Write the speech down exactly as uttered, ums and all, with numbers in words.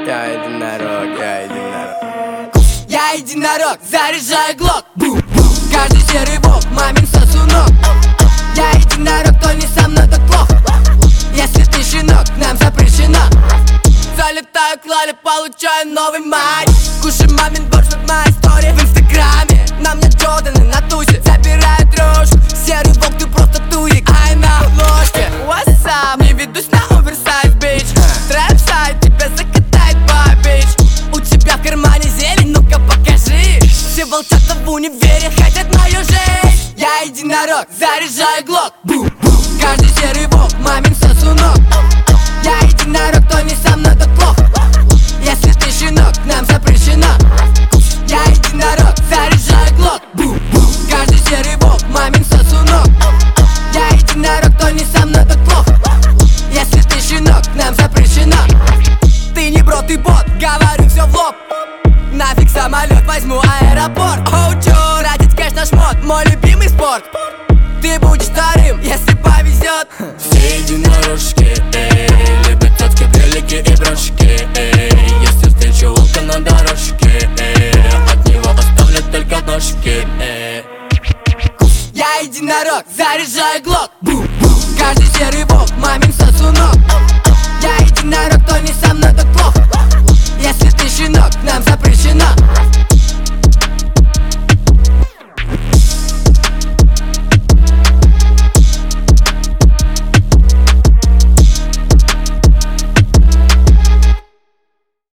Я единорог, я единорог. Я единорог, заряжаю глок. Каждый серый волк, мамин сосунок. Я единорог, кто не со мной, так плохо. Если ты щенок, нам запрещено. Залетаю к Лале, получаю новый майк. Кушай мамин борщ, вот моя история в инстаграме. На мне Джорданы на тусе, забираю трошку. Серый волк, ты просто туик, ай на ложке. What's up? Не ведусь на оверсайз, бич. Трэп-сайт, тебя закатает бабич. У тебя в кармане зелень, ну-ка покажи. Все волчата в универе хотят мою жизнь. Я единорог, заряжаю глок. Каждый серый волк, мамин сосунок. Я единорог, кто не со мной, так плохо. Если ты щенок, нам запрещено. Я единорог, заряжаю глок. Каждый серый волк, мамин сосунок. Я единорог, кто не со мной, так плохо. Если ты щенок, нам запрещено. Ты не бро, ты бот, говорю все в лоб. Нафиг самолет, возьму аэропорт. Оу, чё, тратить кэш на шмот, мой любимый спорт. Ты будешь вторым, если повезет. Все единорожки, эй, любят тетки, брелики и брошки, эй. Если встречу волка на дорожке, эй, от него оставлю только ножки, эй. Я единорог, заряжаю глок. Каждый серый волк, мамин сосунок. Я единорог, кто не со мной, так плохо. Если ты щенок, нам запрещено.